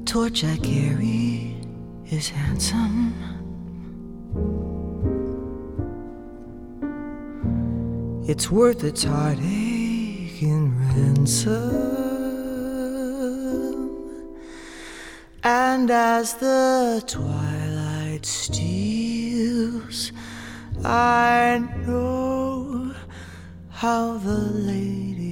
torch I carry is handsome. It's worth its heartache in ransom. And as the twilight steals, I know how the lady